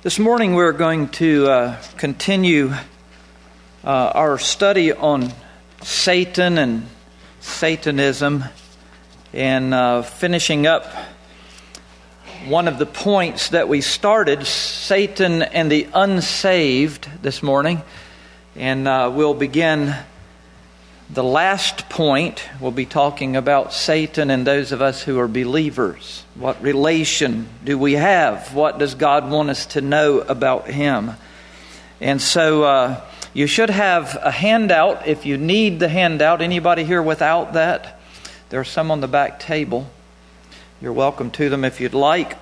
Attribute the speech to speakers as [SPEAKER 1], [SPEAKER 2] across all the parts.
[SPEAKER 1] This morning we're going to continue our study on Satan and Satanism and finishing up one of the points that we started, Satan and the unsaved, this morning. And we'll begin the last point. We'll be talking about Satan and those of us who are believers. What relation do we have? What does God want us to know about him? And so you should have a handout if you need the handout. Anybody here without that? There are some on the back table. You're welcome to them if you'd like.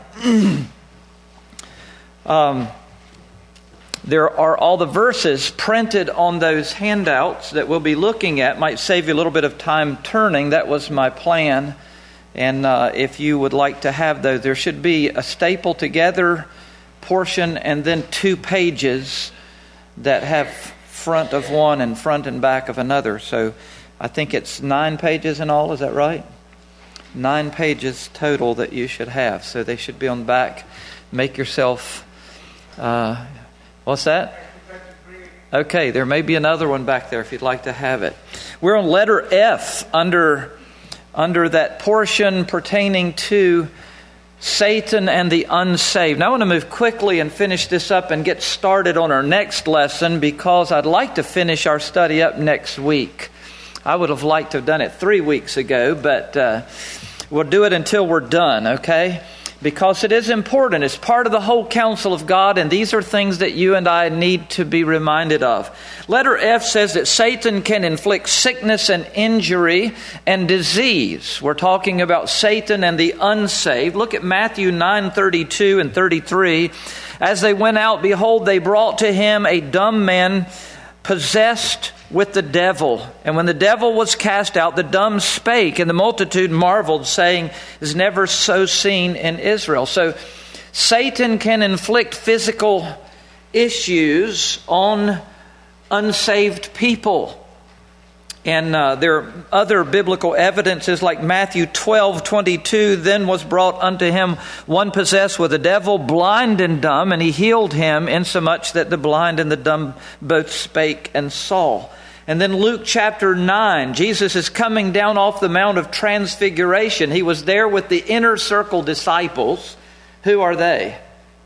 [SPEAKER 1] There are all the verses printed on those handouts that we'll be looking at. Might save you a little bit of time turning. That was my plan. And if you would like to have those, there should be a staple together portion and then 2 pages that have front of one and front and back of another. So I think it's 9 pages in all. Is that right? 9 pages total that you should have. So they should be on the back. Make yourself... what's that? Okay, there may be another one back there if you'd like to have it. We're on letter F under that portion pertaining to Satan and the unsaved. Now I want to move quickly and finish this up and get started on our next lesson because I'd like to finish our study up next week. I would have liked to have done it 3 weeks ago, but we'll do it until we're done, okay? Because it is important. It's part of the whole counsel of God, and these are things that you and I need to be reminded of. Letter F says that Satan can inflict sickness and injury and disease. We're talking about Satan and the unsaved. Look at Matthew 9:32 and 33. As they went out, behold, they brought to him a dumb man possessed with the devil. And when the devil was cast out, the dumb spake, and the multitude marveled, saying, is never so seen in Israel. So Satan can inflict physical issues on unsaved people. And there are other biblical evidences like Matthew 12:22. Then was brought unto him one possessed with a devil, blind and dumb, and he healed him, insomuch that the blind and the dumb both spake and saw. And then Luke chapter 9, Jesus is coming down off the Mount of Transfiguration. He was there with the inner circle disciples. Who are they?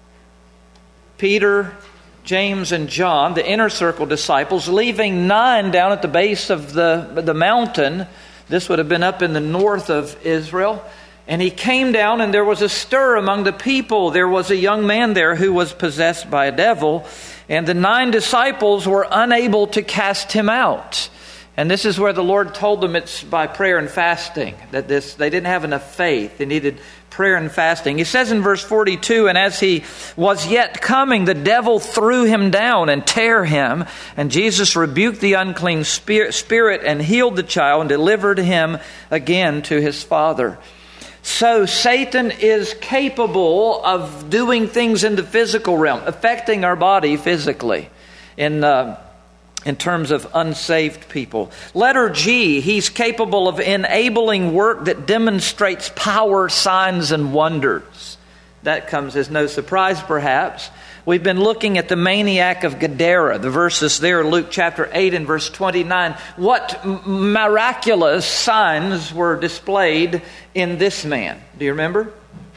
[SPEAKER 1] Peter, James, and John, the inner circle disciples, leaving 9 down at the base of the mountain. This would have been up in the north of Israel. And he came down, and there was a stir among the people. There was a young man there who was possessed by a devil. And the 9 disciples were unable to cast him out. And this is where the Lord told them it's by prayer and fasting. That they didn't have enough faith. They needed prayer and fasting. He says in verse 42, and as he was yet coming, the devil threw him down and tear him. And Jesus rebuked the unclean spirit and healed the child and delivered him again to his father. So Satan is capable of doing things in the physical realm, affecting our body physically in terms of unsaved people. Letter G, he's capable of enabling work that demonstrates power, signs, and wonders. That comes as no surprise, perhaps. We've been looking at the maniac of Gadara. The verses there, Luke chapter 8 and verse 29. What miraculous signs were displayed in this man? Do you remember?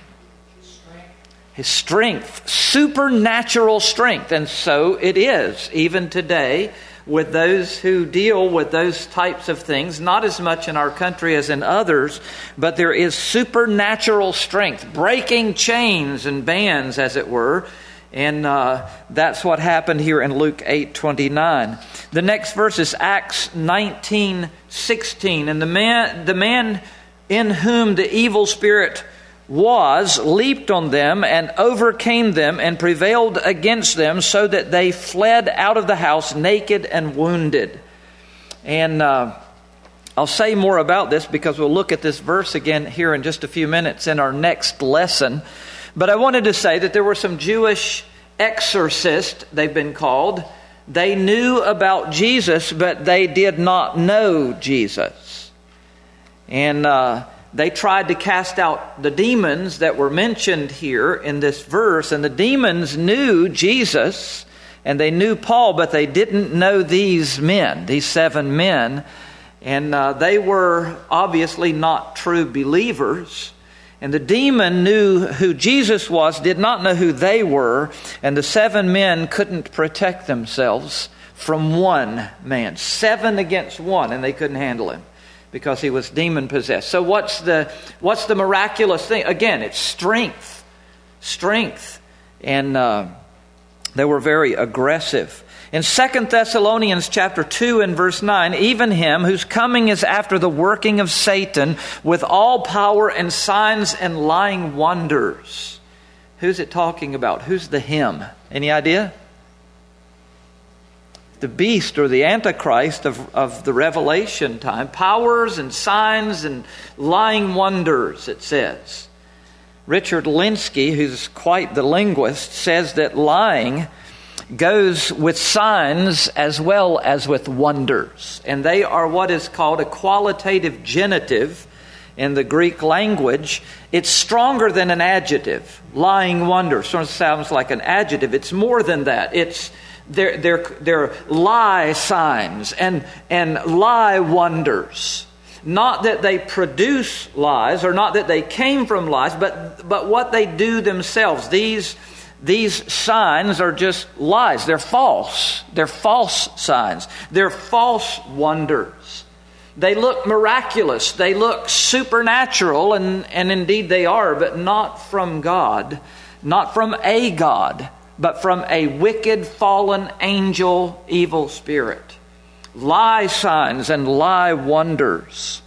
[SPEAKER 1] His strength. Supernatural strength. And so it is, even today, with those who deal with those types of things. Not as much in our country as in others, but there is supernatural strength. Breaking chains and bands, as it were. And that's what happened here in Luke 8:29. The next verse is Acts 19:16. And the man in whom the evil spirit was leaped on them and overcame them and prevailed against them, so that they fled out of the house naked and wounded. And I'll say more about this because we'll look at this verse again here in just a few minutes in our next lesson. But I wanted to say that there were some Jewish exorcists, they've been called. They knew about Jesus, but they did not know Jesus. And they tried to cast out the demons that were mentioned here in this verse. And the demons knew Jesus and they knew Paul, but they didn't know these men, these 7 men. And they were obviously not true believers. And the demon knew who Jesus was, did not know who they were. And the 7 men couldn't protect themselves from one man. 7 against 1, and they couldn't handle him because he was demon possessed. So what's the miraculous thing? Again, it's strength. And they were very aggressive. In 2 Thessalonians chapter 2 and verse 9, even him whose coming is after the working of Satan with all power and signs and lying wonders. Who's it talking about? Who's the him? Any idea? The beast or the Antichrist of the Revelation time. Powers and signs and lying wonders, it says. Richard Linsky, who's quite the linguist, says that lying goes with signs as well as with wonders. And they are what is called a qualitative genitive in the Greek language. It's stronger than an adjective. Lying wonder sort of sounds like an adjective. It's more than that. They're lie signs and lie wonders. Not that they produce lies or not that they came from lies, but what they do themselves. These signs are just lies. They're false. They're false signs. They're false wonders. They look miraculous. They look supernatural, and indeed they are, but not from God. Not from a God, but from a wicked, fallen, angel, evil spirit. Lie signs and lie wonders.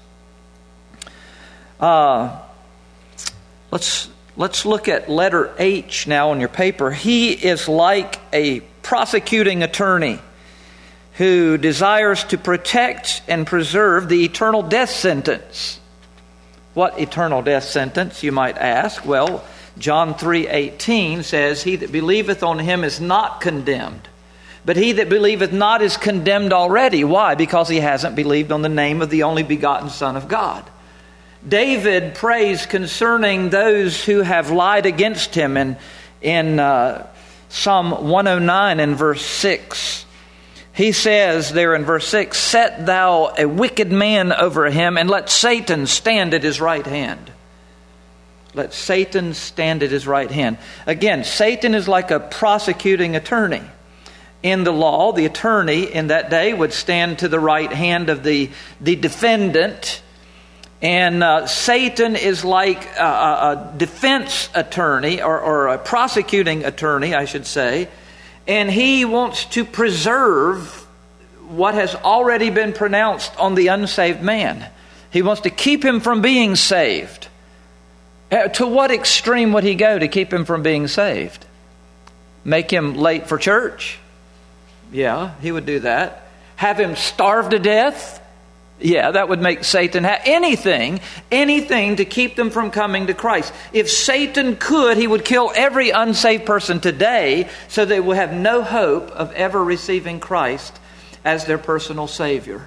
[SPEAKER 1] Let's look at letter H now on your paper. He is like a prosecuting attorney who desires to protect and preserve the eternal death sentence. What eternal death sentence, you might ask? Well, John 3:18 says, he that believeth on him is not condemned, but he that believeth not is condemned already. Why? Because he hasn't believed on the name of the only begotten Son of God. David prays concerning those who have lied against him in Psalm 109 and verse 6. He says there in verse 6, set thou a wicked man over him, and let Satan stand at his right hand. Let Satan stand at his right hand. Again, Satan is like a prosecuting attorney. In the law, the attorney in that day would stand to the right hand of the defendant. And Satan is like a defense attorney or a prosecuting attorney, I should say. And he wants to preserve what has already been pronounced on the unsaved man. He wants to keep him from being saved. To what extreme would he go to keep him from being saved? Make him late for church? Yeah, he would do that. Have him starve to death? Yeah, that would make Satan have anything to keep them from coming to Christ. If Satan could, he would kill every unsaved person today so they will have no hope of ever receiving Christ as their personal Savior.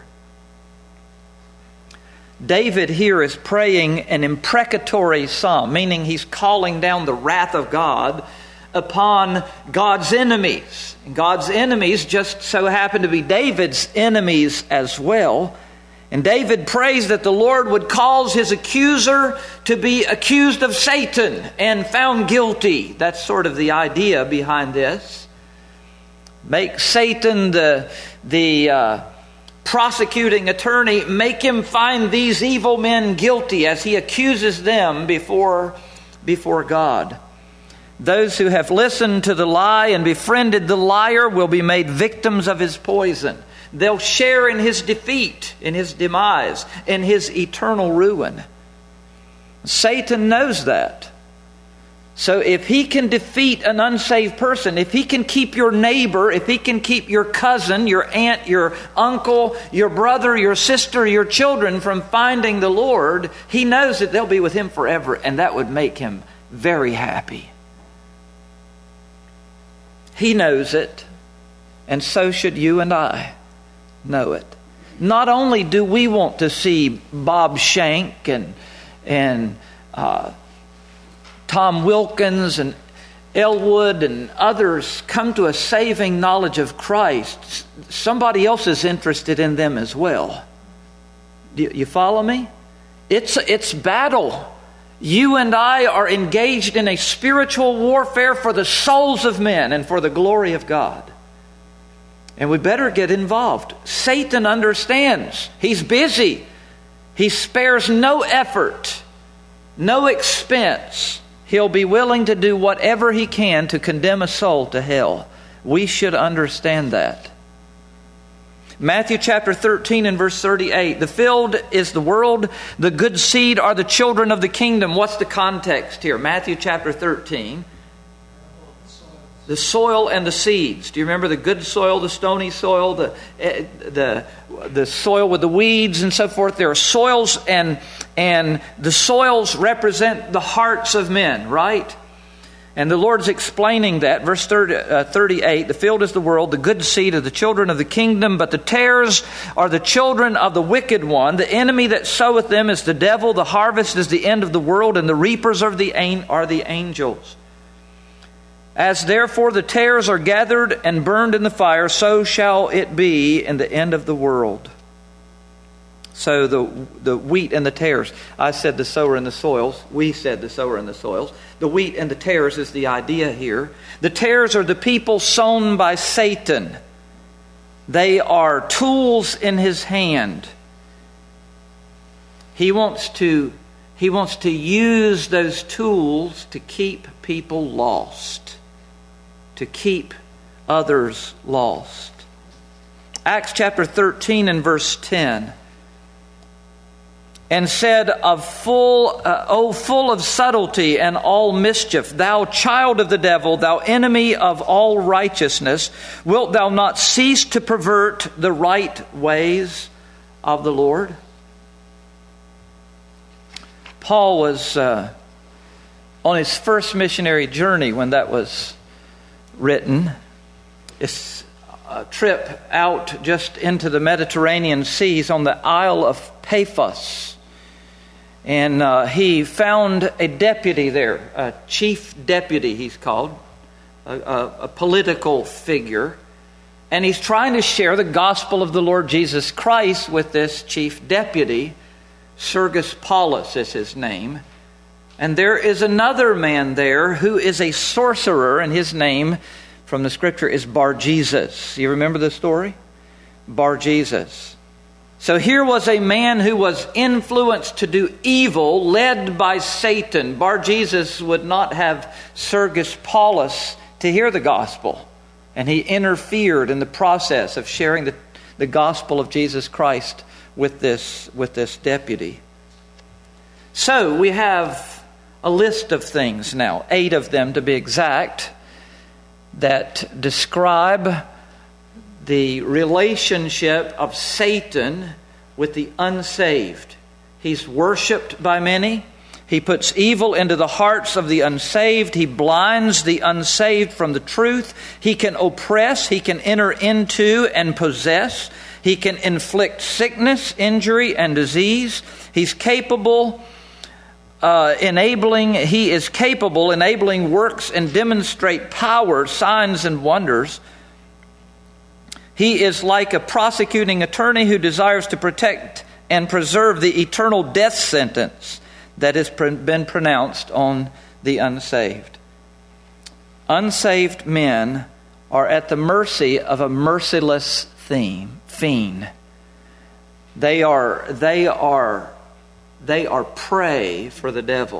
[SPEAKER 1] David here is praying an imprecatory psalm, meaning he's calling down the wrath of God upon God's enemies. And God's enemies just so happen to be David's enemies as well. And David prays that the Lord would cause his accuser to be accused of Satan and found guilty. That's sort of the idea behind this. Make Satan the prosecuting attorney, make him find these evil men guilty as he accuses them before God. Those who have listened to the lie and befriended the liar will be made victims of his poison. They'll share in his defeat, in his demise, in his eternal ruin. Satan knows that. So if he can defeat an unsaved person, if he can keep your neighbor, if he can keep your cousin, your aunt, your uncle, your brother, your sister, your children from finding the Lord, he knows that they'll be with him forever, and that would make him very happy. He knows it, and so should you and I know it. Not only do we want to see Bob Shank and and Tom Wilkins and Elwood and others come to a saving knowledge of Christ, somebody else is interested in them as well. You follow me? It's battle. You and I are engaged in a spiritual warfare for the souls of men and for the glory of God. And we better get involved. Satan understands. He's busy. He spares no effort, no expense. He'll be willing to do whatever he can to condemn a soul to hell. We should understand that. Matthew chapter 13 and verse 38. The field is the world. The good seed are the children of the kingdom. What's the context here? Matthew chapter 13. The soil and the seeds. Do you remember the good soil, the stony soil, the soil with the weeds and so forth? There are soils, and the soils represent the hearts of men, right? And the Lord's explaining that. Verse 38, the field is the world, the good seed are the children of the kingdom, but the tares are the children of the wicked one. The enemy that soweth them is the devil. The harvest is the end of the world, and the reapers are the angels. As therefore the tares are gathered and burned in the fire, so shall it be in the end of the world. So the wheat and the tares. I said the sower and the soils. We said the sower and the soils. The wheat and the tares is the idea here. The tares are the people sown by Satan. They are tools in his hand. He wants to use those tools to keep people lost, to keep others lost. Acts chapter 13 and verse 10. And said, full of subtlety and all mischief, thou child of the devil, thou enemy of all righteousness, wilt thou not cease to pervert the right ways of the Lord? Paul was on his first missionary journey when that was written. It's a trip out just into the Mediterranean seas on the Isle of Paphos. And he found a deputy there, a chief deputy he's called, a political figure. And he's trying to share the gospel of the Lord Jesus Christ with this chief deputy. Sergius Paulus is his name. And there is another man there who is a sorcerer, and his name from the scripture is Bar-Jesus. You remember the story? Bar-Jesus. So here was a man who was influenced to do evil, led by Satan. Bar-Jesus would not have Sergius Paulus to hear the gospel. And he interfered in the process of sharing the gospel of Jesus Christ with this deputy. So we have a list of things now, 8 of them to be exact, that describe the relationship of Satan with the unsaved. He's worshipped by many. He puts evil into the hearts of the unsaved. He blinds the unsaved from the truth. He can oppress. He can enter into and possess. He can inflict sickness, injury, and disease. He is capable enabling works and demonstrate power, signs, and wonders. He is like a prosecuting attorney who desires to protect and preserve the eternal death sentence that has been pronounced on the unsaved. Unsaved men are at the mercy of a merciless fiend. They are prey for the devil.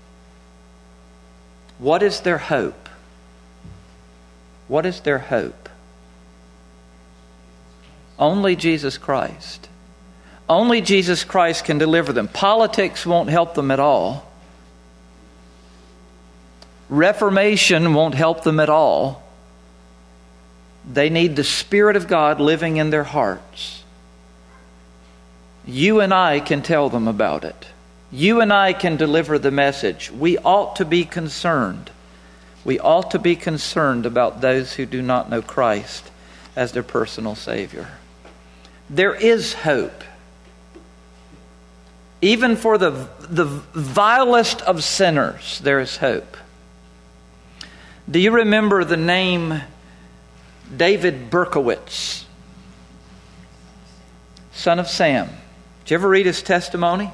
[SPEAKER 1] What is their hope? What is their hope? Only Jesus Christ. Only Jesus Christ can deliver them. Politics won't help them at all. Reformation won't help them at all. They need the Spirit of God living in their hearts. You and I can tell them about it. You and I can deliver the message. We ought to be concerned. We ought to be concerned about those who do not know Christ as their personal Savior. There is hope. Even for the vilest of sinners, there is hope. Do you remember the name David Berkowitz, son of Sam? Did you ever read his testimony?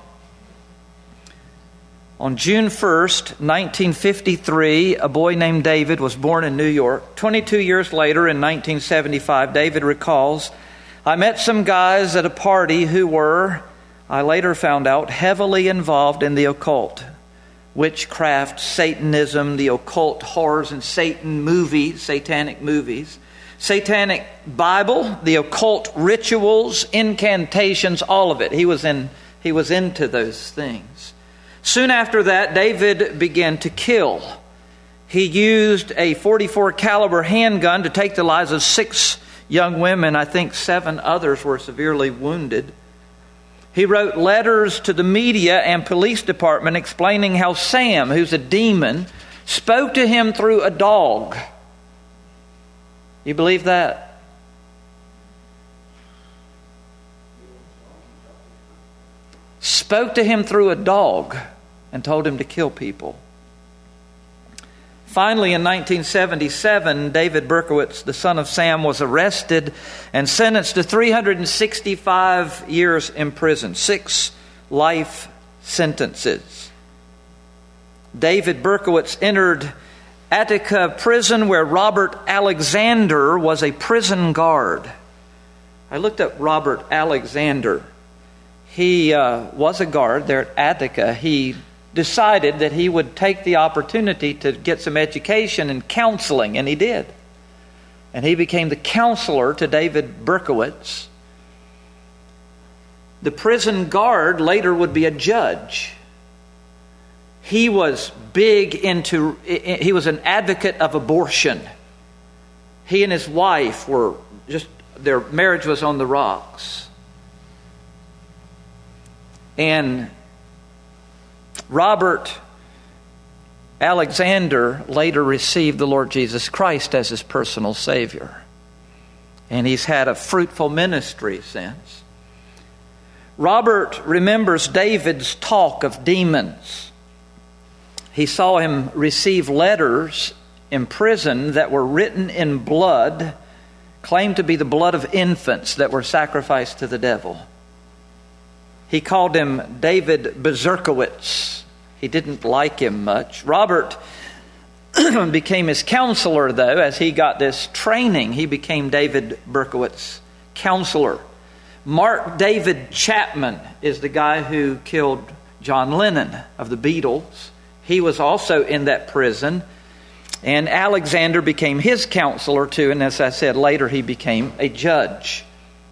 [SPEAKER 1] On June 1st, 1953, a boy named David was born in New York. 22 years later, in 1975, David recalls, "I met some guys at a party who were, I later found out, heavily involved in the occult. Witchcraft, Satanism, the occult horrors and Satan movies, satanic movies, satanic Bible, the occult rituals, incantations, all of it. He was into those things. Soon after that, David began to kill. He used a .44 caliber handgun to take the lives of 6 young women. I think 7 others were severely wounded. He wrote letters to the media and police department explaining how Sam, who's a demon, spoke to him through a dog. You believe that? Spoke to him through a dog and told him to kill people. Finally, in 1977, David Berkowitz, the son of Sam, was arrested and sentenced to 365 years in prison, 6 life sentences. David Berkowitz entered Attica prison where Robert Alexander was a prison guard. I looked up Robert Alexander. He was a guard there at Attica. He decided that he would take the opportunity to get some education and counseling, and he did. And he became the counselor to David Berkowitz. The prison guard later would be a judge. He was he was an advocate of abortion. He and his wife their marriage was on the rocks. And Robert Alexander later received the Lord Jesus Christ as his personal Savior. And he's had a fruitful ministry since. Robert remembers David's talk of demons. He saw him receive letters in prison that were written in blood, claimed to be the blood of infants that were sacrificed to the devil. He called him David Berkowitz. He didn't like him much. Robert became his counselor, though, as he got this training. He became David Berkowitz counselor. Mark David Chapman is the guy who killed John Lennon of the Beatles. He was also in that prison. And Alexander became his counselor, too. And as I said, later he became a judge.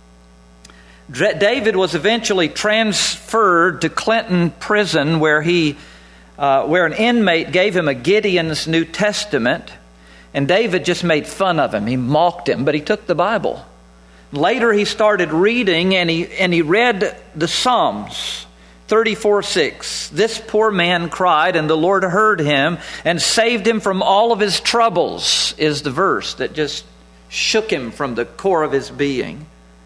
[SPEAKER 1] David was eventually transferred to Clinton Prison where an inmate gave him a Gideon's New Testament, and David just made fun of him. He mocked him, but he took the Bible. Later he started reading, and he read the Psalms 34:6. This poor man cried, and the Lord heard him and saved him from all of his troubles, is the verse that just shook him from the core of his being.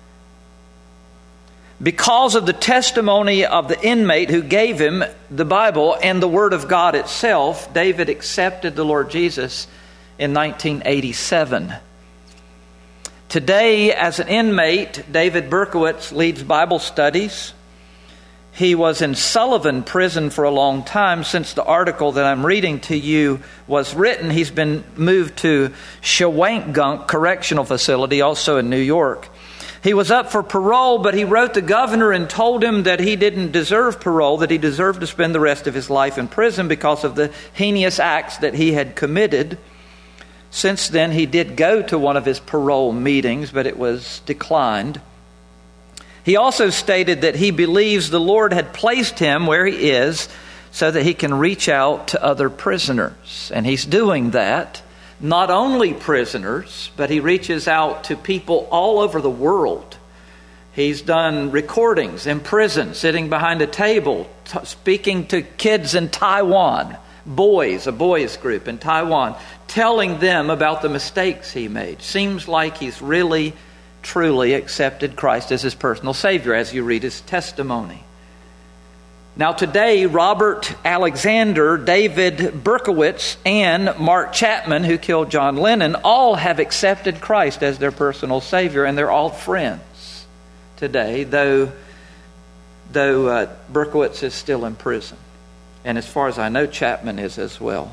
[SPEAKER 1] Because of the testimony of the inmate who gave him the Bible and the Word of God itself, David accepted the Lord Jesus in 1987. Today, as an inmate, David Berkowitz leads Bible studies. He was in Sullivan Prison for a long time. Since the article that I'm reading to you was written, he's been moved to Shawangunk Correctional Facility, also in New York. He was up for parole, but he wrote the governor and told him that he didn't deserve parole, that he deserved to spend the rest of his life in prison because of the heinous acts that he had committed. Since then, he did go to one of his parole meetings, but it was declined. He also stated that he believes the Lord had placed him where he is so that he can reach out to other prisoners. And he's doing that. Not only prisoners, but he reaches out to people all over the world. He's done recordings in prison, sitting behind a table, speaking to kids in Taiwan, a boys group in Taiwan, telling them about the mistakes he made. Seems like he's really, truly accepted Christ as his personal Savior as you read his testimony. Now today, Robert Alexander, David Berkowitz, and Mark Chapman, who killed John Lennon, all have accepted Christ as their personal Savior, and they're all friends today, though Berkowitz is still in prison. And as far as I know, Chapman is as well.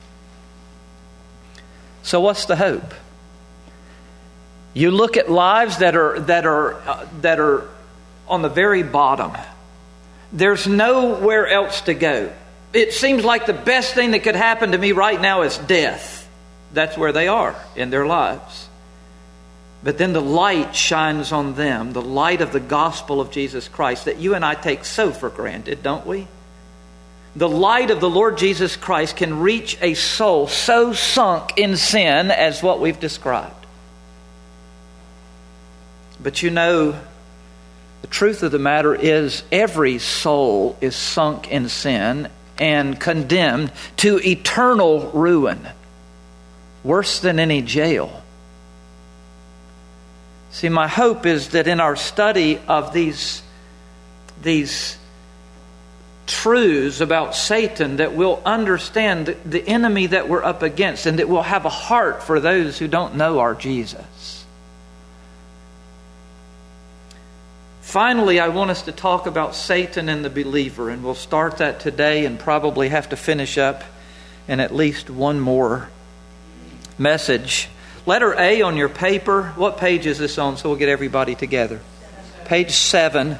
[SPEAKER 1] So what's the hope? You look at lives that are on the very bottom. There's nowhere else to go. It seems like the best thing that could happen to me right now is death. That's where they are in their lives. But then the light shines on them, the light of the gospel of Jesus Christ that you and I take so for granted, don't we? The light of the Lord Jesus Christ can reach a soul so sunk in sin as what we've described. But you know, the truth of the matter is every soul is sunk in sin and condemned to eternal ruin, worse than any jail. See, my hope is that in our study of these truths about Satan, that we'll understand the enemy that we're up against, and that we'll have a heart for those who don't know our Jesus. Finally, I want us to talk about Satan and the believer, and we'll start that today and probably have to finish up in at least one more message. Letter A on your paper. What page is this on so we'll get everybody together? Page 7.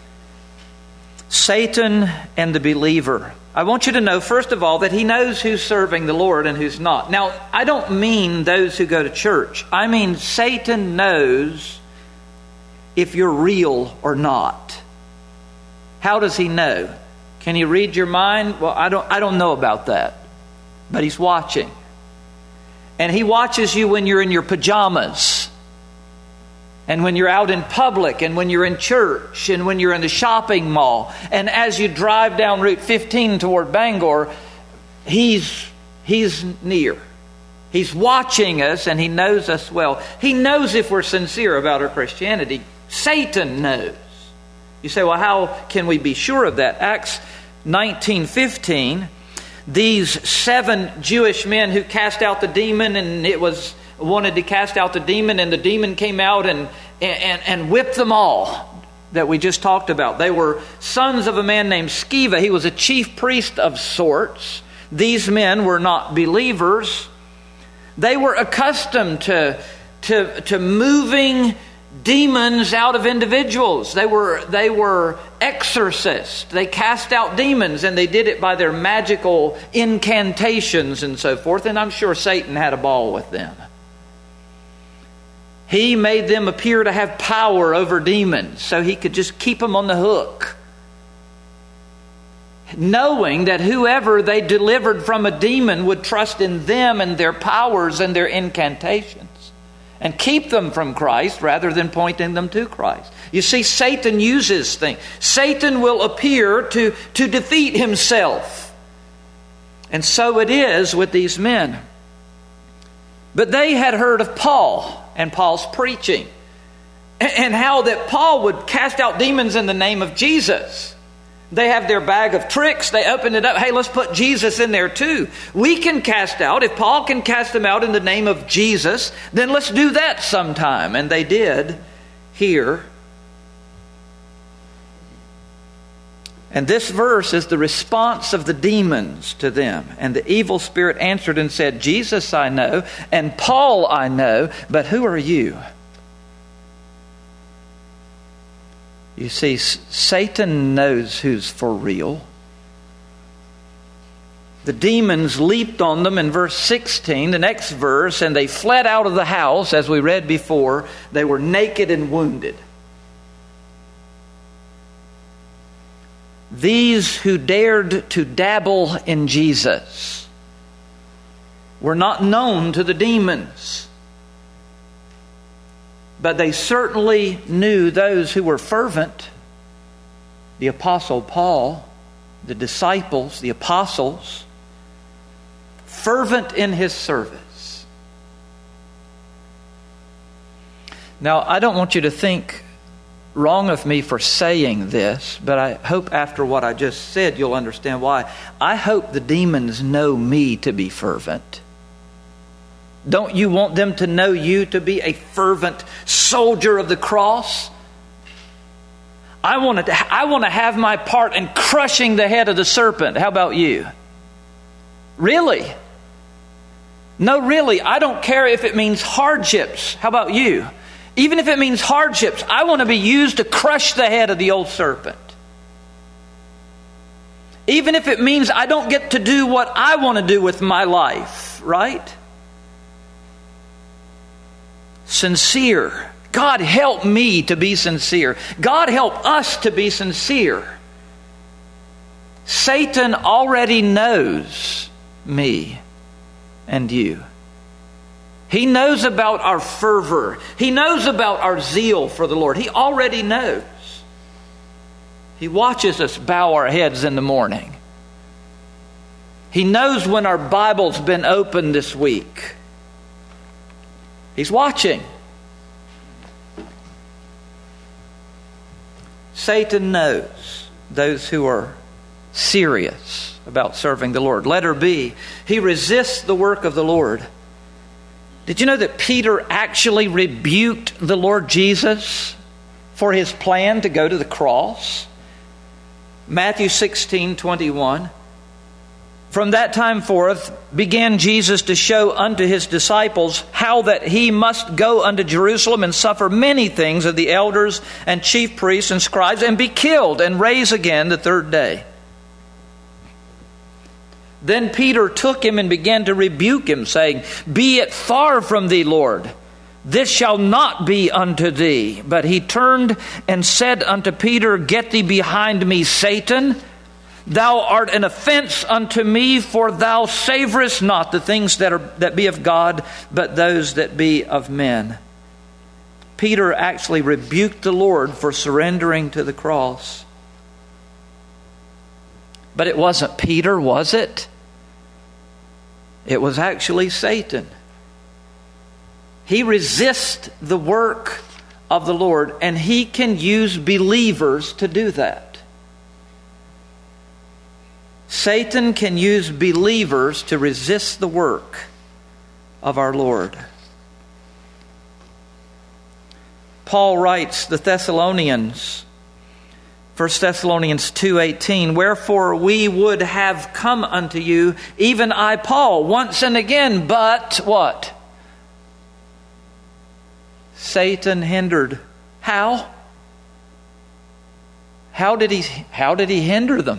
[SPEAKER 1] Satan and the believer. I want you to know, first of all, that he knows who's serving the Lord and who's not. Now, I don't mean those who go to church. I mean Satan knows if you're real or not. How does he know? Can he read your mind? Well, I don't know about that. But he's watching. And he watches you when you're in your pajamas. And when you're out in public, and when you're in church, and when you're in the shopping mall. And as you drive down Route 15 toward Bangor, he's near. He's watching us, and he knows us well. He knows if we're sincere about our Christianity. Satan knows. You say, well, how can we be sure of that? Acts 19:15, these 7 Jewish men who cast out the demon, and it was wanted to cast out the demon, and the demon came out and whipped them all that we just talked about. They were sons of a man named Sceva. He was a chief priest of sorts. These men were not believers. They were accustomed to moving demons out of individuals. They were exorcists. They cast out demons, and they did it by their magical incantations and so forth. And I'm sure Satan had a ball with them. He made them appear to have power over demons so he could just keep them on the hook, knowing that whoever they delivered from a demon would trust in them and their powers and their incantations and keep them from Christ rather than pointing them to Christ. You see, Satan uses things. Satan will appear to defeat himself. And so it is with these men. But they had heard of Paul and Paul's preaching, and how that Paul would cast out demons in the name of Jesus. They have their bag of tricks. They open it up. Hey, let's put Jesus in there too. We can cast out. If Paul can cast them out in the name of Jesus, then let's do that sometime. And they did here. And this verse is the response of the demons to them. And the evil spirit answered and said, Jesus I know, and Paul I know, but who are you? You see, Satan knows who's for real. The demons leaped on them in verse 16, the next verse, and they fled out of the house, as we read before. They were naked and wounded. These who dared to dabble in Jesus were not known to the demons, but they certainly knew those who were fervent. The Apostle Paul, the disciples, the apostles, fervent in his service. Now, I don't want you to think wrong of me for saying this, but I hope after what I just said you'll understand why. I hope the demons know me to be fervent. Don't you want them to know you to be a fervent soldier of the cross? I want to have my part in crushing the head of the serpent. How about you? Really? No, really, I don't care if it means hardships. How about you? Even if it means hardships, I want to be used to crush the head of the old serpent. Even if it means I don't get to do what I want to do with my life, right? Sincere. God help me to be sincere. God help us to be sincere. Satan already knows me and you. He knows about our fervor. He knows about our zeal for the Lord. He already knows. He watches us bow our heads in the morning. He knows when our Bible's been opened this week. He's watching. Satan knows those who are serious about serving the Lord. Letter B, he resists the work of the Lord. Did you know that Peter actually rebuked the Lord Jesus for his plan to go to the cross? Matthew 16:21. From that time forth began Jesus to show unto his disciples how that he must go unto Jerusalem and suffer many things of the elders and chief priests and scribes, and be killed and rise again the third day. Then Peter took him and began to rebuke him, saying, Be it far from thee, Lord. This shall not be unto thee. But he turned and said unto Peter, Get thee behind me, Satan. Thou art an offense unto me, for thou savorest not the things that be of God, but those that be of men. Peter actually rebuked the Lord for surrendering to the cross. But it wasn't Peter, was it? It was actually Satan. He resists the work of the Lord, and he can use believers to do that. Satan can use believers to resist the work of our Lord. Paul writes the Thessalonians, 1 Thessalonians 2:18, Wherefore we would have come unto you, even I, Paul, once and again, but what? Satan hindered. How? How did he hinder them?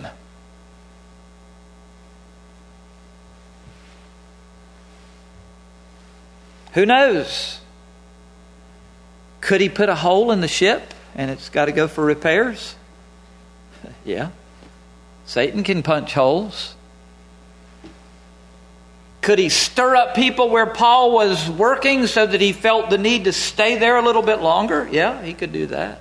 [SPEAKER 1] Who knows? Could he put a hole in the ship and it's got to go for repairs? Yeah. Satan can punch holes. Could he stir up people where Paul was working so that he felt the need to stay there a little bit longer? Yeah, he could do that.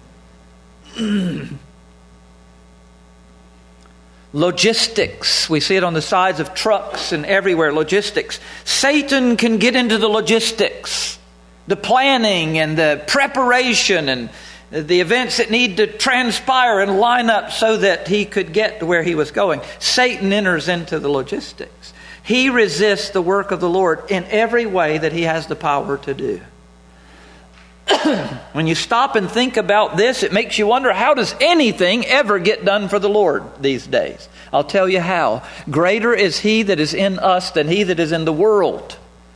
[SPEAKER 1] Logistics. We see it on the sides of trucks and everywhere. Logistics. Satan can get into the logistics, the planning and the preparation and the events that need to transpire and line up so that he could get to where he was going. Satan enters into the logistics. He resists the work of the Lord in every way that he has the power to do. When you stop and think about this, it makes you wonder, how does anything ever get done for the Lord these days? I'll tell you how. Greater is he that is in us than he that is in the world.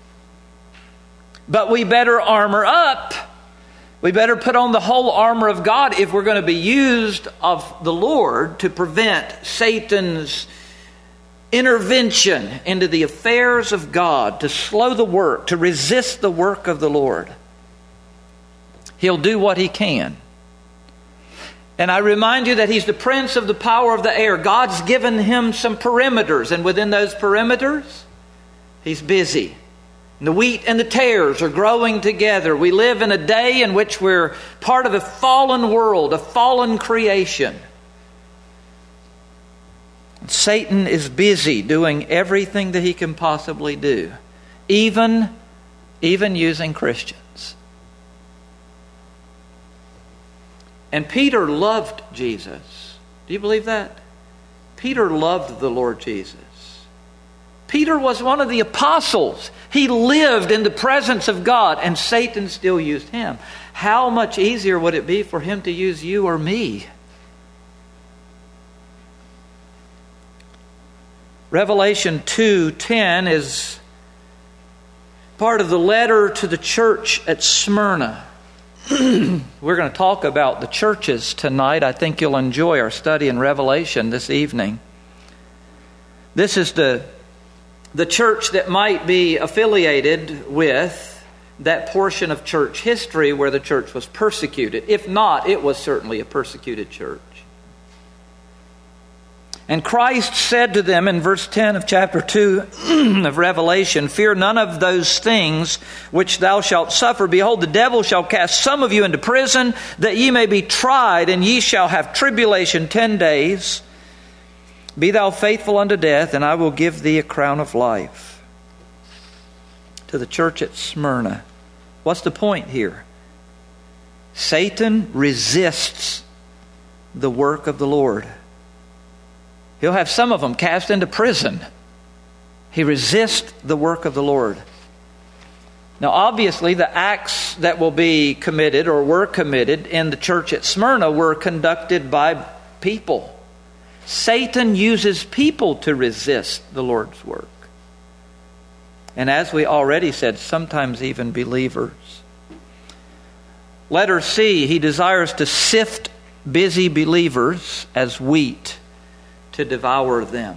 [SPEAKER 1] But we better armor up. We better put on the whole armor of God if we're going to be used of the Lord to prevent Satan's intervention into the affairs of God, to slow the work, to resist the work of the Lord. He'll do what he can. And I remind you that he's the prince of the power of the air. God's given him some perimeters, and within those perimeters, he's busy. And the wheat and the tares are growing together. We live in a day in which we're part of a fallen world, a fallen creation. Satan is busy doing everything that he can possibly do, even using Christians. And Peter loved Jesus. Do you believe that? Peter loved the Lord Jesus. Peter was one of the apostles. He lived in the presence of God, and Satan still used him. How much easier would it be for him to use you or me? Revelation 2:10 is part of the letter to the church at Smyrna. We're going to talk about the churches tonight. I think you'll enjoy our study in Revelation this evening. This is the church that might be affiliated with that portion of church history where the church was persecuted. If not, it was certainly a persecuted church. And Christ said to them in verse 10 of chapter 2 of Revelation, "Fear none of those things which thou shalt suffer. Behold, the devil shall cast some of you into prison, that ye may be tried, and ye shall have tribulation 10 days. Be thou faithful unto death, and I will give thee a crown of life." To the church at Smyrna. What's the point here? Satan resists the work of the Lord. He'll have some of them cast into prison. He resists the work of the Lord. Now, obviously, the acts that will be committed or were committed in the church at Smyrna were conducted by people. Satan uses people to resist the Lord's work. And as we already said, sometimes even believers. Letter C, he desires to sift busy believers as wheat to devour them.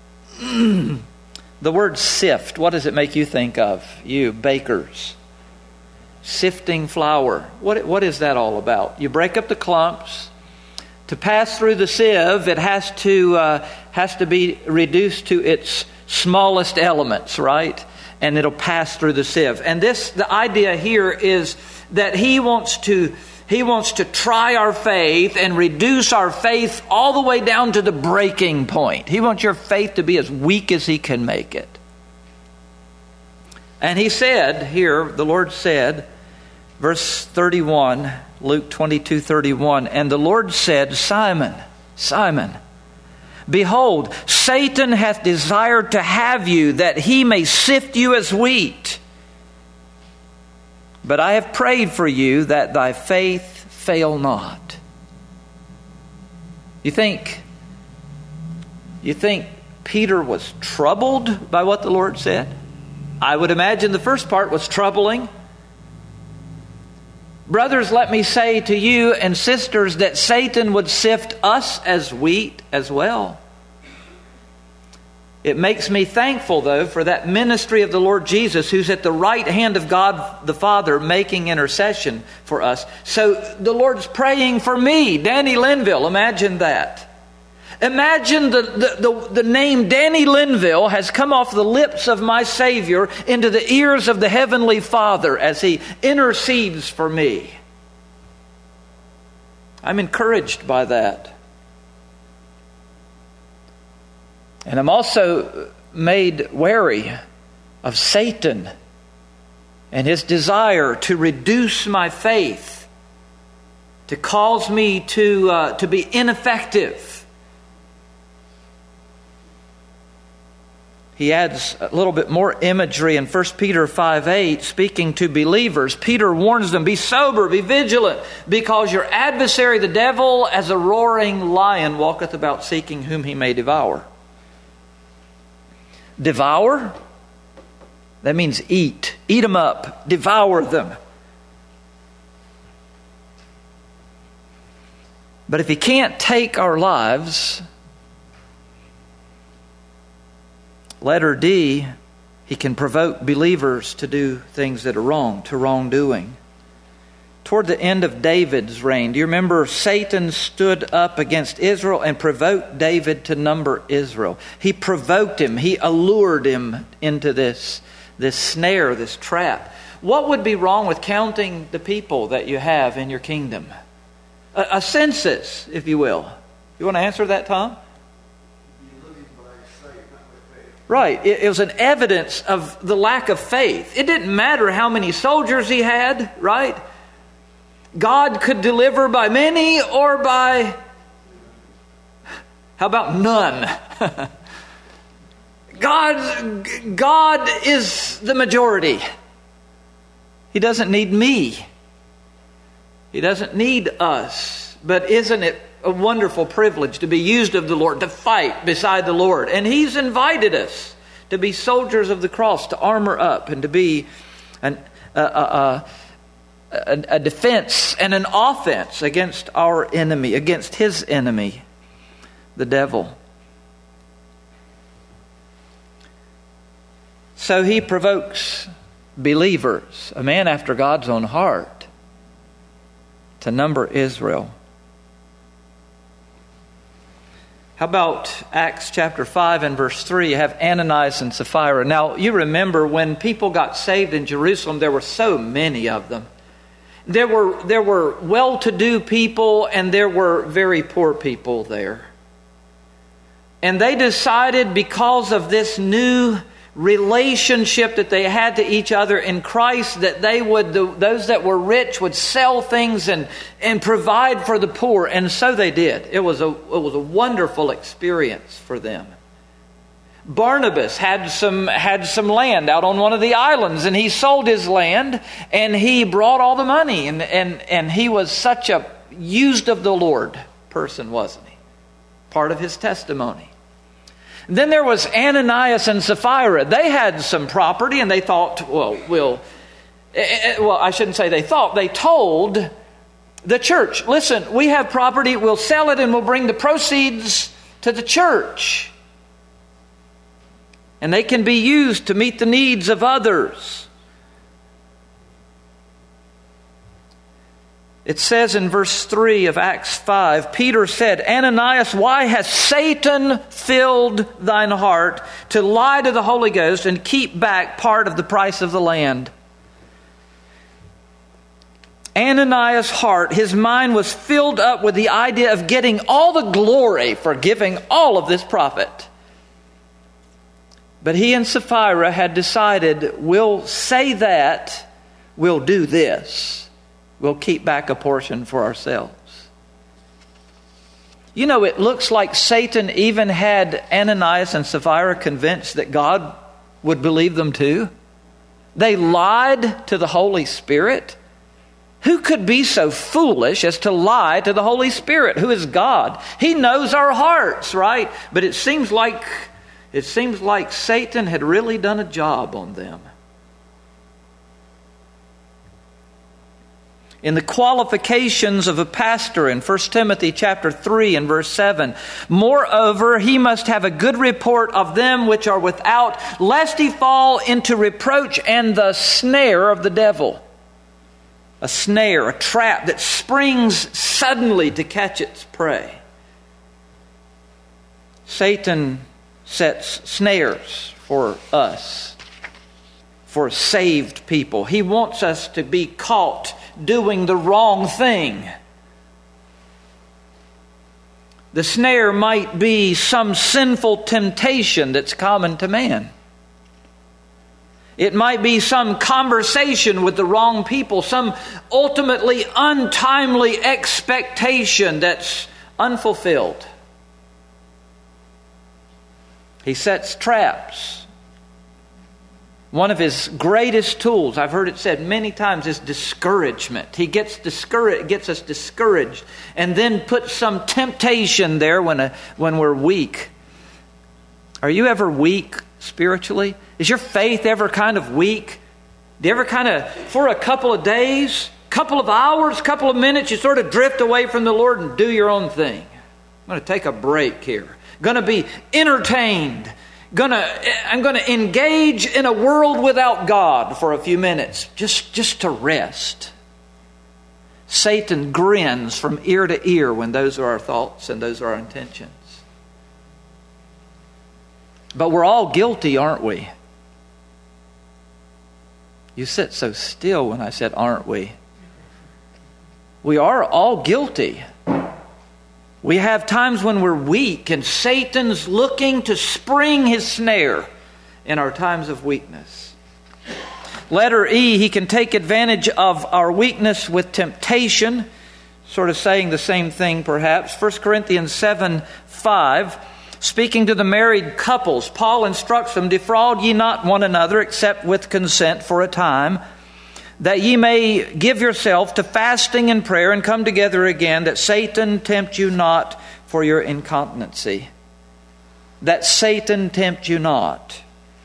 [SPEAKER 1] The word sift, what does it make you think of? You bakers. Sifting flour. What is that all about? You break up the clumps. To pass through the sieve, it has to be reduced to its smallest elements, right? And it'll pass through the sieve. And the idea here is that he wants to try our faith and reduce our faith all the way down to the breaking point. He wants your faith to be as weak as he can make it. And he said here, the Lord said, verse 31, Luke 22:31, "And the Lord said, Simon, Simon, behold, Satan hath desired to have you, that he may sift you as wheat. But I have prayed for you that thy faith fail not." You think Peter was troubled by what the Lord said? I would imagine the first part was troubling. Brothers, let me say to you and sisters that Satan would sift us as wheat as well. It makes me thankful, though, for that ministry of the Lord Jesus, who's at the right hand of God the Father making intercession for us. So the Lord's praying for me, Danny Linville. Imagine that. Imagine the name Danny Linville has come off the lips of my Savior into the ears of the Heavenly Father as He intercedes for me. I'm encouraged by that. And I'm also made wary of Satan and his desire to reduce my faith, to cause me to be ineffective. He adds a little bit more imagery in 1 Peter 5:8, speaking to believers. Peter warns them, be sober, be vigilant, because your adversary, the devil, as a roaring lion, walketh about seeking whom he may devour. Devour? That means eat. Eat them up. Devour them. But if he can't take our lives, letter D, he can provoke believers to do things that are wrong, to wrongdoing. Toward the end of David's reign, do you remember Satan stood up against Israel and provoked David to number Israel? He provoked him. He allured him into this snare, this trap. What would be wrong with counting the people that you have in your kingdom? A census, if you will. You want to answer that, Tom? Right. It was an evidence of the lack of faith. It didn't matter how many soldiers he had, right? God could deliver by many or by, how about none? God is the majority. He doesn't need me. He doesn't need us. But isn't it a wonderful privilege to be used of the Lord, to fight beside the Lord? And He's invited us to be soldiers of the cross, to armor up and to be a defense and an offense against our enemy, against His enemy, the devil. So He provokes believers, a man after God's own heart, to number Israel. How about Acts chapter 5 and verse 3? You have Ananias and Sapphira. Now, you remember when people got saved in Jerusalem, there were so many of them. There were well-to-do people and there were very poor people there. And they decided, because of this new relationship that they had to each other in Christ, that those that were rich would sell things and provide for the poor. And so they did. It was a wonderful experience for them. Barnabas had some land out on one of the islands, and he sold his land and he brought all the money, and he was such a used of the Lord person, wasn't he? Part of his testimony. Then there was Ananias and Sapphira. They had some property, and they thought, I shouldn't say they thought. They told the church, listen, we have property, we'll sell it, and we'll bring the proceeds to the church. And they can be used to meet the needs of others. It says in verse 3 of Acts 5, Peter said, Ananias, why has Satan filled thine heart to lie to the Holy Ghost and keep back part of the price of the land? Ananias' heart, his mind was filled up with the idea of getting all the glory for giving all of this profit. But he and Sapphira had decided, we'll say that, we'll do this. We'll keep back a portion for ourselves. You know, it looks like Satan even had Ananias and Sapphira convinced that God would believe them too. They lied to the Holy Spirit. Who could be so foolish as to lie to the Holy Spirit, who is God? He knows our hearts, right? But it seems like Satan had really done a job on them. In the qualifications of a pastor in 1 Timothy chapter 3 and verse 7, moreover, he must have a good report of them which are without, lest he fall into reproach and the snare of the devil. A snare, a trap that springs suddenly to catch its prey. Satan sets snares for us, for saved people. He wants us to be caught doing the wrong thing. The snare might be some sinful temptation that's common to man. It might be some conversation with the wrong people, some ultimately untimely expectation that's unfulfilled. He sets traps. One of his greatest tools, I've heard it said many times, is discouragement. He gets us discouraged, and then puts some temptation there when we're weak. Are you ever weak spiritually? Is your faith ever kind of weak? Do you ever kind of, for a couple of days, couple of hours, couple of minutes, you sort of drift away from the Lord and do your own thing? I'm going to take a break here. Going to be entertained. I'm going to engage in a world without God for a few minutes, just to rest. Satan grins from ear to ear when those are our thoughts and those are our intentions. But we're all guilty, aren't we? You sit so still when I said, aren't we? We are all guilty. We have times when we're weak and Satan's looking to spring his snare in our times of weakness. Letter E, he can take advantage of our weakness with temptation. Sort of saying the same thing perhaps. 1 Corinthians 7:5, speaking to the married couples, Paul instructs them, defraud ye not one another except with consent for a time, that ye may give yourself to fasting and prayer and come together again, that Satan tempt you not for your incontinency. That Satan tempt you not.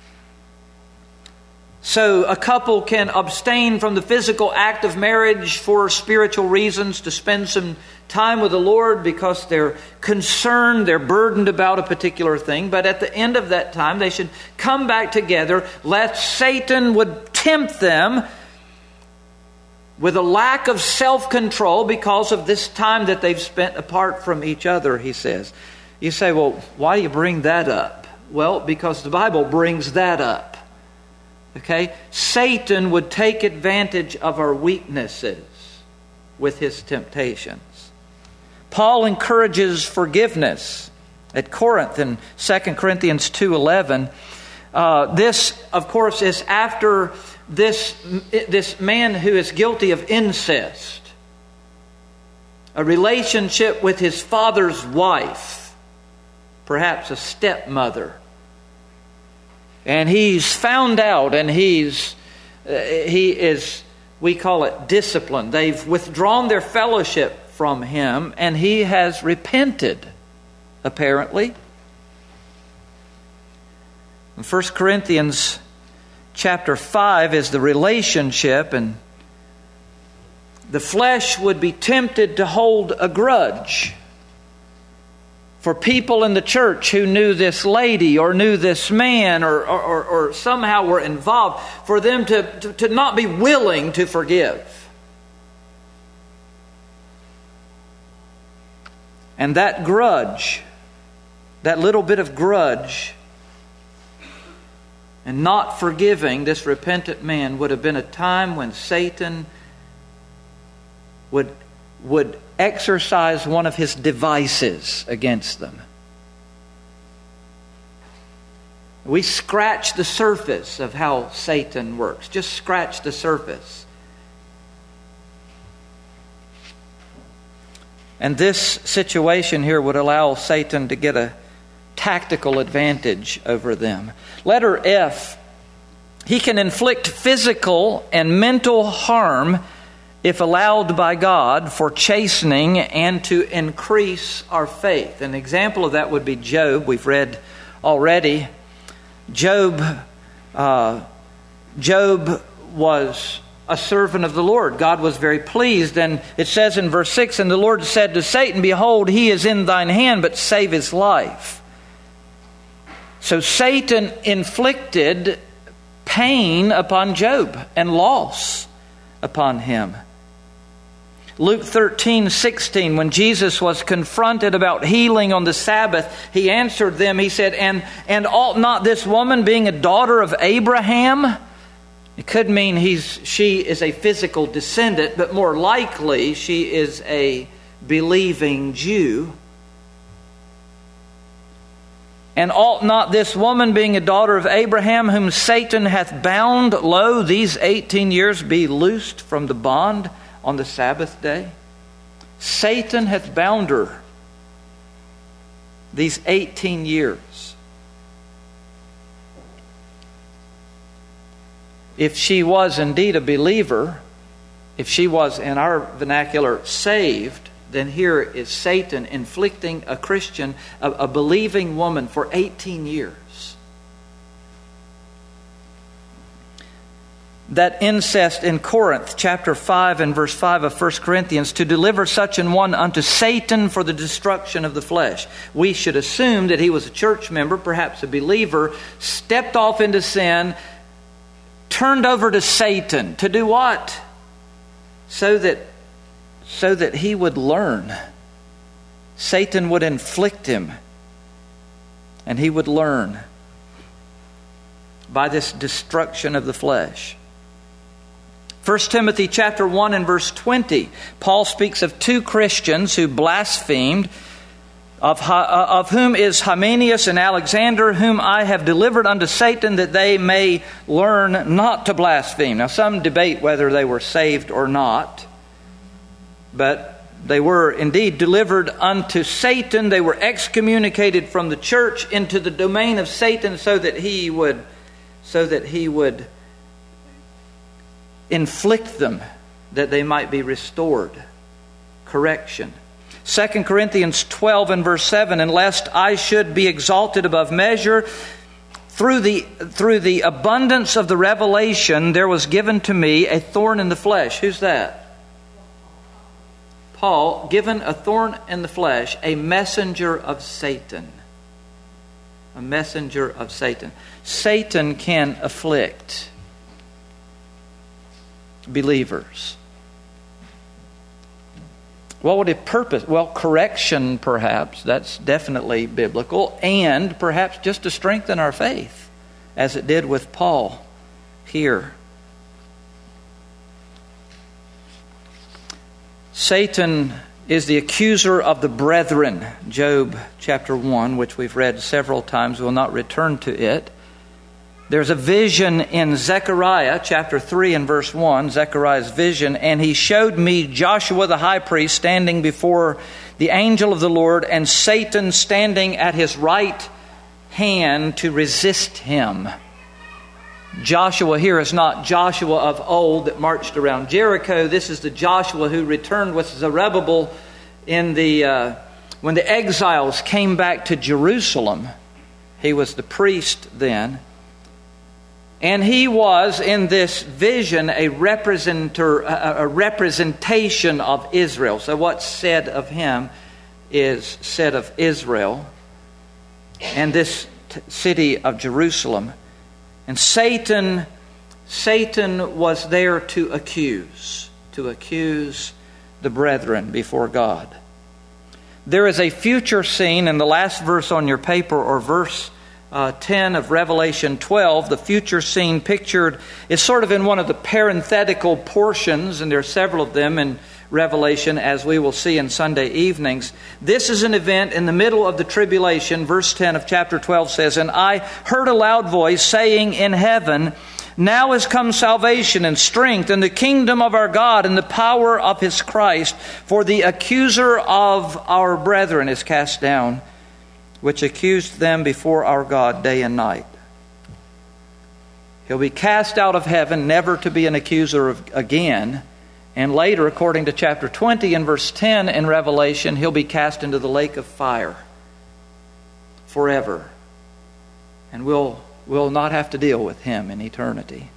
[SPEAKER 1] So a couple can abstain from the physical act of marriage for spiritual reasons, to spend some time with the Lord because they're concerned, they're burdened about a particular thing. But at the end of that time, they should come back together, lest Satan would tempt them with a lack of self-control because of this time that they've spent apart from each other, he says. You say, well, why do you bring that up? Well, because the Bible brings that up. Okay? Satan would take advantage of our weaknesses with his temptations. Paul encourages forgiveness at Corinth in 2 Corinthians 2:11. This, of course, is after this man who is guilty of incest, a relationship with his father's wife, perhaps a stepmother. And he's found out, and he is, we call it disciplined. They've withdrawn their fellowship from him, and he has repented, apparently. In 1 Corinthians chapter 5 is the relationship, and the flesh would be tempted to hold a grudge for people in the church who knew this lady or knew this man or somehow were involved, for them to not be willing to forgive. And that grudge, that little bit of grudge, and not forgiving this repentant man would have been a time when Satan would exercise one of his devices against them. We scratch the surface of how Satan works. Just scratch the surface. And this situation here would allow Satan to get a tactical advantage over them. Letter F, he can inflict physical and mental harm if allowed by God for chastening and to increase our faith. An example of that would be Job. We've read already. Job was a servant of the Lord. God was very pleased. And it says in verse 6, and the Lord said to Satan, behold, he is in thine hand, but save his life. So Satan inflicted pain upon Job and loss upon him. Luke 13:16, when Jesus was confronted about healing on the Sabbath, he answered them, he said, and ought not this woman, being a daughter of Abraham? It could mean she is a physical descendant, but more likely she is a believing Jew. And ought not this woman, being a daughter of Abraham, whom Satan hath bound, lo, these 18 years be loosed from the bond on the Sabbath day? Satan hath bound her these 18 years. If she was indeed a believer, if she was, in our vernacular, saved, then here is Satan inflicting a Christian, a believing woman, for 18 years. That incest in Corinth, chapter 5 and verse 5 of 1 Corinthians, to deliver such an one unto Satan for the destruction of the flesh. We should assume that he was a church member, perhaps a believer, stepped off into sin, turned over to Satan. To do what? So that he would learn. Satan would inflict him, and he would learn by this destruction of the flesh. 1 Timothy chapter 1 and verse 20, Paul speaks of two Christians who blasphemed of whom is Hymenaeus and Alexander, whom I have delivered unto Satan, that they may learn not to blaspheme. Now, some debate whether they were saved or not, but they were indeed delivered unto Satan. They were excommunicated from the church into the domain of Satan, so that he would inflict them, that they might be restored. Correction. 2 Corinthians 12 and verse 7, and lest I should be exalted above measure, through the abundance of the revelation, there was given to me a thorn in the flesh. Who's that? Paul, given a thorn in the flesh, a messenger of Satan. A messenger of Satan. Satan can afflict believers. What would it purpose? Well, correction, perhaps. That's definitely biblical. And perhaps just to strengthen our faith, as it did with Paul here. Satan is the accuser of the brethren. Job chapter 1, which we've read several times. We'll not return to it. There's a vision in Zechariah chapter 3 and verse 1, Zechariah's vision, and he showed me Joshua the high priest standing before the angel of the Lord, and Satan standing at his right hand to resist him. Joshua here is not Joshua of old that marched around Jericho. This is the Joshua who returned with Zerubbabel when the exiles came back to Jerusalem. He was the priest then. And he was, in this vision, a representation of Israel. So what's said of him is said of Israel and this city of Jerusalem. And Satan was there to accuse the brethren before God. There is a future scene in the last verse on your paper, or verse 10 of Revelation 12, the future scene pictured is sort of in one of the parenthetical portions, and there are several of them in Revelation, as we will see in Sunday evenings. This is an event in the middle of the tribulation. Verse 10 of chapter 12 says, and I heard a loud voice saying in heaven, now is come salvation and strength and the kingdom of our God and the power of his Christ, for the accuser of our brethren is cast down, which accused them before our God day and night. He'll be cast out of heaven, never to be an accuser again. And later, according to chapter 20 and verse 10 in Revelation, he'll be cast into the lake of fire forever. And we'll not have to deal with him in eternity.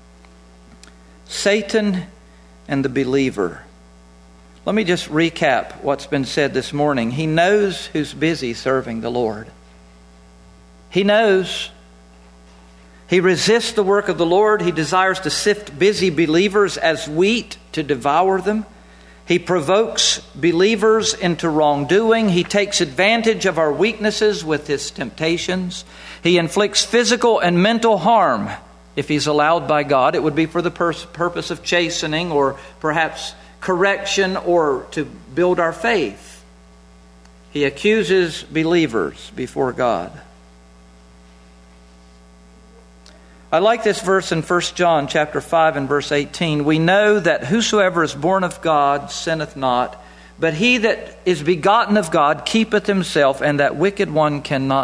[SPEAKER 1] Satan and the believer. Let me just recap what's been said this morning. He knows who's busy serving the Lord. He knows. He resists the work of the Lord. He desires to sift busy believers as wheat to devour them. He provokes believers into wrongdoing. He takes advantage of our weaknesses with his temptations. He inflicts physical and mental harm if he's allowed by God. It would be for the purpose of chastening, or perhaps correction, or to build our faith. He accuses believers before God. I like this verse in 1 John chapter 5 and verse 18. We know that whosoever is born of God sinneth not, but he that is begotten of God keepeth himself, and that wicked one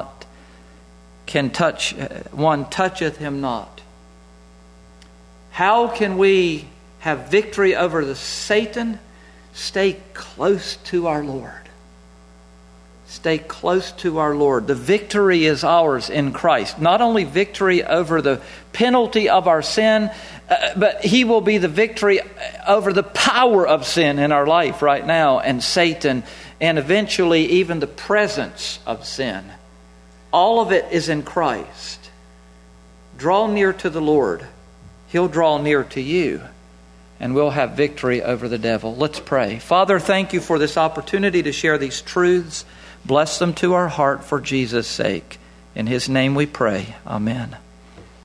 [SPEAKER 1] toucheth him not. How can we have victory over the Satan? Stay close to our Lord. Stay close to our Lord. The victory is ours in Christ. Not only victory over the penalty of our sin, but he will be the victory over the power of sin in our life right now, and Satan, and eventually even the presence of sin. All of it is in Christ. Draw near to the Lord. He'll draw near to you, and we'll have victory over the devil. Let's pray. Father, thank you for this opportunity to share these truths. Bless them to our heart for Jesus' sake. In his name we pray. Amen.